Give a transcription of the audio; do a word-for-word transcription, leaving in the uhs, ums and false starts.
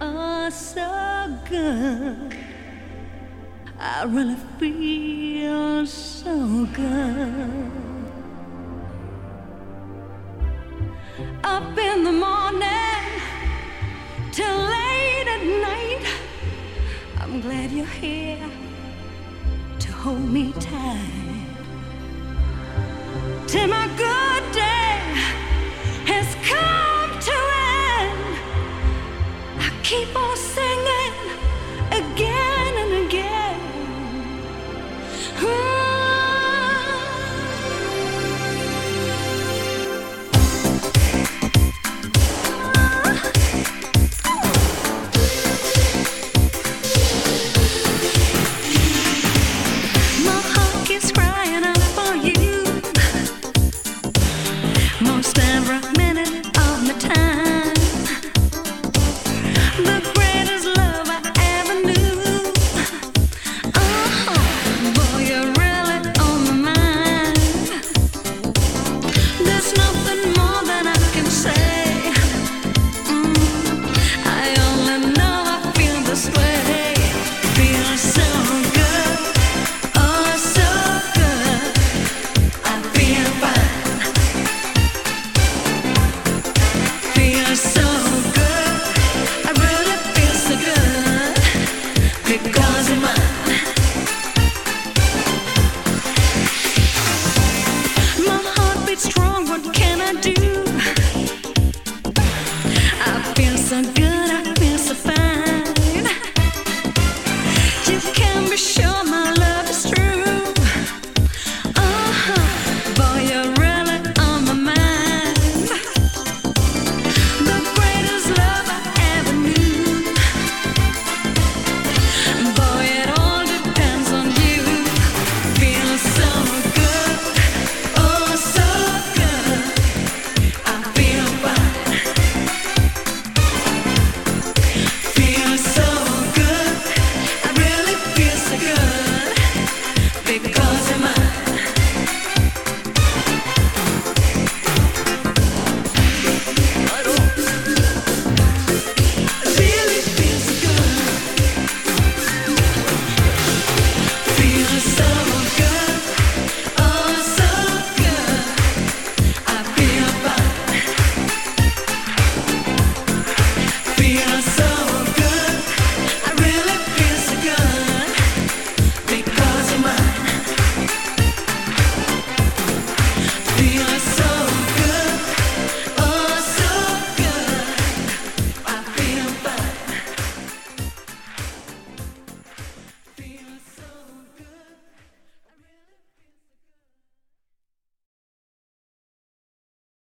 Oh, so good. I really feel so good. Up in the morning till late at night. I'm glad you're here to hold me tight. Till my good day has come to end. I keep on singing again and again. Ooh. Most every minute of my time. The